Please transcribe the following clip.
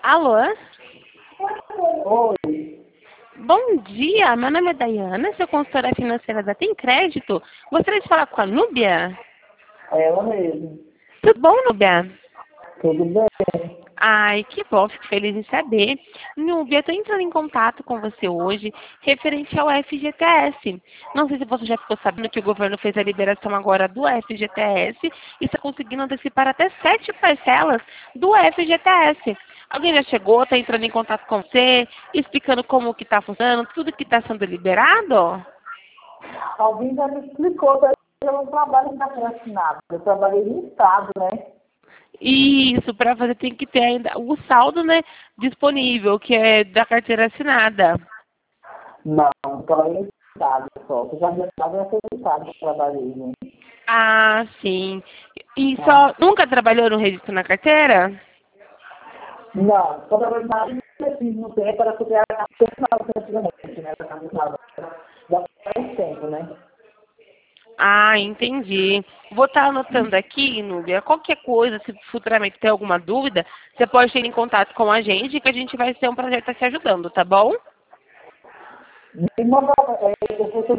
Alô? Oi, Bom dia, meu nome é Dayana, sou consultora financeira da Tem Crédito. Gostaria de falar com a Núbia? é ela mesmo. Tudo bom, Núbia? Tudo bem? Ai, que bom, fico feliz em saber. Núbia, estou entrando em contato com você hoje referente ao FGTS. Não sei se você já ficou sabendo que o governo fez a liberação agora do FGTS e está conseguindo antecipar até 7 parcelas do FGTS. Alguém já chegou, está entrando em contato com você, explicando como que está funcionando, tudo que está sendo liberado? Alguém já me explicou, que eu não trabalho em carteira assinada. Eu trabalhei no Estado, né? Isso, para fazer tem que ter ainda o saldo, né, disponível, que é da carteira assinada. Não, eu trabalhei no Estado só. Eu já me estava nesse Estado que eu trabalhei, né? Ah, sim. E Ah. só nunca trabalhou no registro na carteira? Não, só trabalhei na área de no tempo para poder a personal antigamente, né? Já faz tempo, né? Ah, entendi. Vou estar anotando aqui, Núbia. Qualquer coisa, se futuramente ter alguma dúvida, você pode ter em contato com a gente, que a gente vai ser um projeto te ajudando, tá bom? Me manda, eu vou